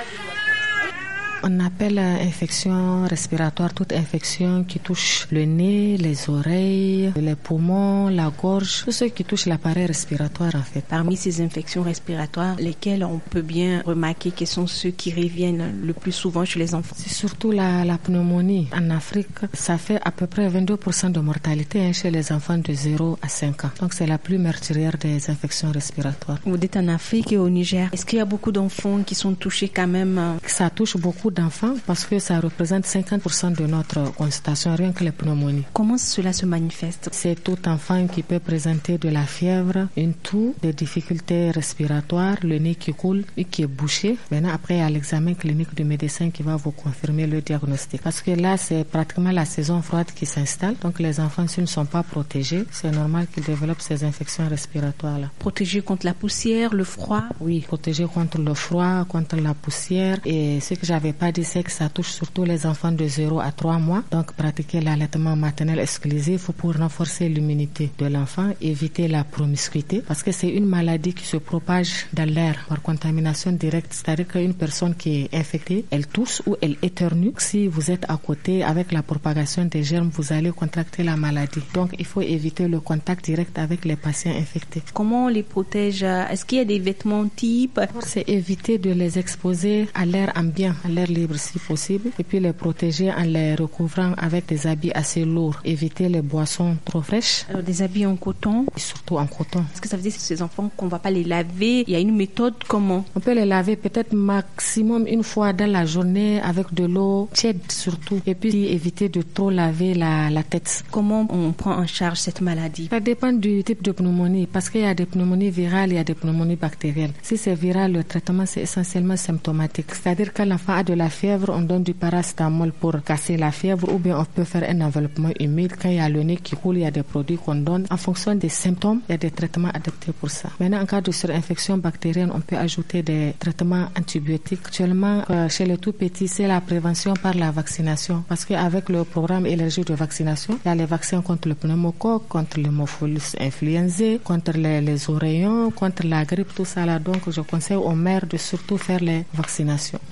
On appelle infection respiratoire toute infection qui touche le nez, les oreilles, les poumons, la gorge, tout ce qui touche l'appareil respiratoire en fait. Parmi ces infections respiratoires, lesquelles on peut bien remarquer que sont ceux qui reviennent le plus souvent chez les enfants? C'est surtout la pneumonie. En Afrique, ça fait à peu près 22% de mortalité chez les enfants de 0 à 5 ans. Donc c'est la plus meurtrière des infections respiratoires. Vous êtes en Afrique et au Niger. Est-ce qu'il y a beaucoup d'enfants qui sont touchés quand même? Ça touche beaucoup d'enfants parce que ça représente 50% de notre consultation, rien que les pneumonies. Comment cela se manifeste? C'est tout enfant qui peut présenter de la fièvre, une toux, des difficultés respiratoires, le nez qui coule et qui est bouché. Maintenant, après, il y a l'examen clinique du médecin qui va vous confirmer le diagnostic. Parce que là, c'est pratiquement la saison froide qui s'installe. Donc, les enfants, s'ils ne sont pas protégés, c'est normal qu'ils développent ces infections respiratoires-là. Protégés contre la poussière, le froid? Oui, protégés contre le froid, contre la poussière. Et ce que j'avais pas dit, c'est que ça touche surtout les enfants de 0 à 3 mois. Donc, pratiquer l'allaitement maternel exclusif pour renforcer l'immunité de l'enfant, éviter la promiscuité, parce que c'est une maladie qui se propage dans l'air par contamination directe. C'est-à-dire qu'une personne qui est infectée, elle tousse ou elle éternue. Si vous êtes à côté, avec la propagation des germes, vous allez contracter la maladie. Donc, il faut éviter le contact direct avec les patients infectés. Comment on les protège? Est-ce qu'il y a des vêtements types? C'est éviter de les exposer à l'air ambiant, à l'air libre si possible, et puis les protéger en les recouvrant avec des habits assez lourds. Éviter les boissons trop fraîches. Alors, des habits en coton? Et surtout en coton. Est-ce que ça veut dire que ces enfants qu'on ne va pas les laver? Il y a une méthode comment? On peut les laver peut-être maximum une fois dans la journée avec de l'eau tiède surtout. Et puis éviter de trop laver la tête. Comment on prend en charge cette maladie? Ça dépend du type de pneumonie parce qu'il y a des pneumonies virales, il y a des pneumonies bactériennes. Si c'est viral, le traitement c'est essentiellement symptomatique. C'est-à-dire quand l'enfant a de la fièvre, on donne du paracétamol pour casser la fièvre ou bien on peut faire un enveloppement humide. Quand il y a le nez qui coule, il y a des produits qu'on donne. En fonction des symptômes, il y a des traitements adaptés pour ça. Maintenant, en cas de surinfection bactérienne, on peut ajouter des traitements antibiotiques. Actuellement, chez les tout petits, c'est la prévention par la vaccination. Parce qu'avec le programme élargi de vaccination, il y a les vaccins contre le pneumocoque, contre l'hémophilus influenzae, contre les oreillons, contre la grippe, tout ça là. Donc, je conseille aux mères de surtout faire les vaccinations.